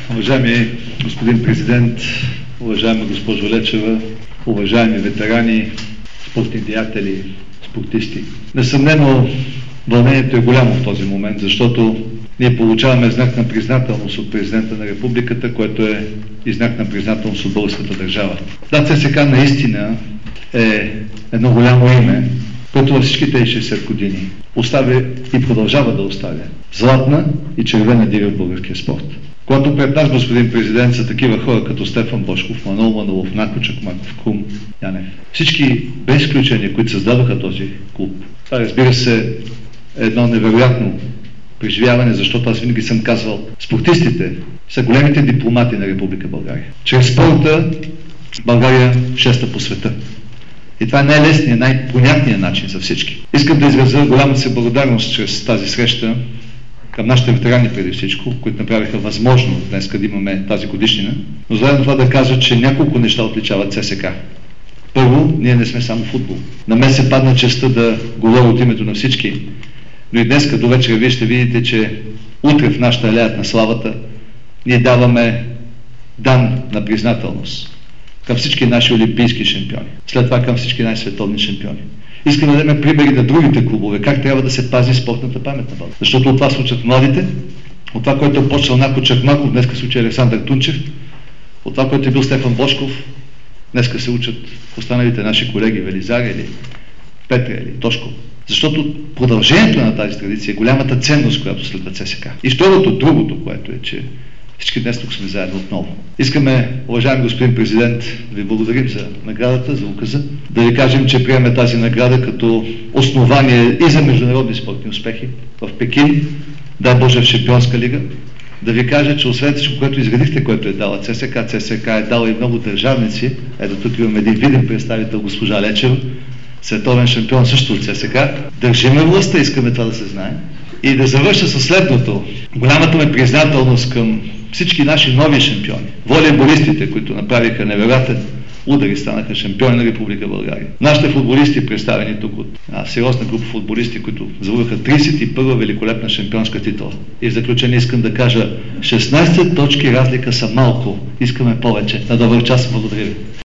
Уважаеми господин президент, уважаема госпожо Лечева, уважаеми ветерани, спортни деятели, спортисти. Несъмнено вълнението е голямо в този момент, защото ние получаваме знак на признателност от президента на републиката, което е и знак на признателност от българската държава. Да, ЦСК наистина е едно голямо име, което във всички тези 60 години оставя и продължава да оставя златна и червена дига в българския спорт. Когато пред нас, господин президент, са такива хора като Стефан Бошков, Манол Манолов, Нако Чакмаков, Крум Янев. Всички без изключение, които създадоха този клуб. Това, разбира се, е едно невероятно преживяване, защото аз винаги съм казвал, спортистите са големите дипломати на Република България. Чрез спорта България шеста по света. И това е най-лесният, най-понятният начин за всички. Искам да изразя голямата си благодарност чрез тази среща към нашите ветерани преди всичко, които направиха възможно днес да имаме тази годишнина. Но заедно това да кажа, че няколко неща отличават ЦСК. Първо, ние не сме само футбол. На мен се падна честта да говоря от името на всички, но и днес до вечера вие ще видите, че утре в нашата алея на славата ние даваме дан на признателност към всички наши олимпийски шампиони. След това към всички най-световни шампиони. Искам да дадем примери на другите клубове, как трябва да се пази спортната памет на България. Защото от това се учат младите, от това, което е почнал Нако Чакмаков, днеска се учи Александър Тунчев, от това, което е бил Стефан Бошков, днеска се учат останалите наши колеги Велизар или Петра или Тошко. Защото продължението на тази традиция е голямата ценност, която следва ЦСК. И второто, другото, което е, че всички днес тук сме заедно отново. Искаме, уважаеми господин президент, да ви благодарим за наградата, за указа, да ви кажем, че приемаме тази награда като основание и за международни спортни успехи в Пекин, дай Боже в Шампионска лига, да ви кажа, че освен всичко, което изградихте, което е дала ЦСК е дала и много държавници. Ето тук имаме един виден представител, госпожа Лечева, световен шампион също от ЦСК. Държиме властта, искаме това да се знае. И да завърша със следното. Голямата ме признателност към всички наши нови шампиони. Волейболистите, които направиха невероятен удар и станаха шампиони на Република България. Нашите футболисти, представени тук от сериозна група футболисти, които завърха 31-а великолепна шампионска титла. И в заключение искам да кажа, 16 точки разлика са малко. Искаме повече. На добър час, благодаря ви.